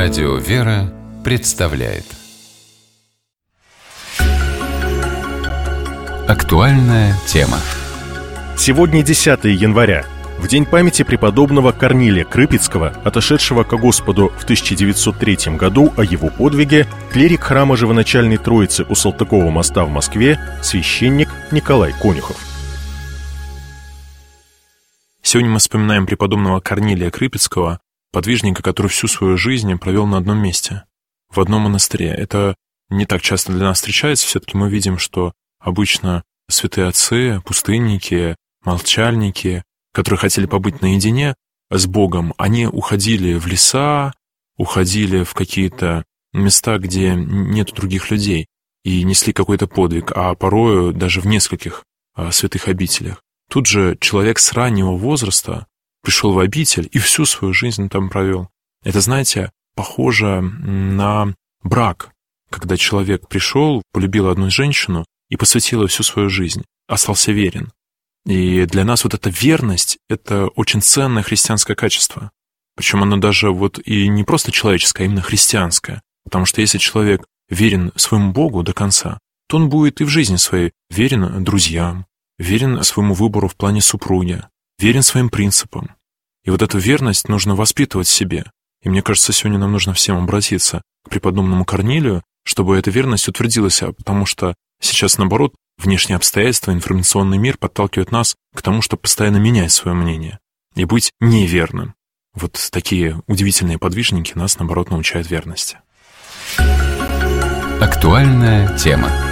Радио «Вера» представляет актуальная тема. Сегодня 10 января, в день памяти преподобного Корнилия Крыпицкого, отошедшего ко Господу в 1903 году. О его подвиге клирик храма Живоначальной Троицы у Салтыкова моста в Москве, священник Николай Конюхов. Сегодня мы вспоминаем преподобного Корнилия Крыпицкого, подвижника, который всю свою жизнь провел на одном месте, в одном монастыре. Это не так часто для нас встречается, все-таки мы видим, что обычно святые отцы, пустынники, молчальники, которые хотели побыть наедине с Богом, они уходили в леса, уходили в какие-то места, где нет других людей, и несли какой-то подвиг, а порою даже в нескольких святых обителях. Тут же человек с раннего возраста пришел в обитель и всю свою жизнь там провел. Это, знаете, похоже на брак, когда человек пришел, полюбил одну женщину и посвятил ей всю свою жизнь, остался верен. И для нас вот эта верность — это очень ценное христианское качество. Причем оно даже вот и не просто человеческое, а именно христианское. Потому что если человек верен своему Богу до конца, то он будет и в жизни своей верен друзьям, верен своему выбору в плане супруги, верен своим принципам. И вот эту верность нужно воспитывать в себе. И мне кажется, сегодня нам нужно всем обратиться к преподобному Корнилию, чтобы эта верность утвердилась, потому что сейчас, наоборот, внешние обстоятельства, информационный мир подталкивают нас к тому, чтобы постоянно менять свое мнение и быть неверным. Вот такие удивительные подвижники нас, наоборот, научают верности. Актуальная тема.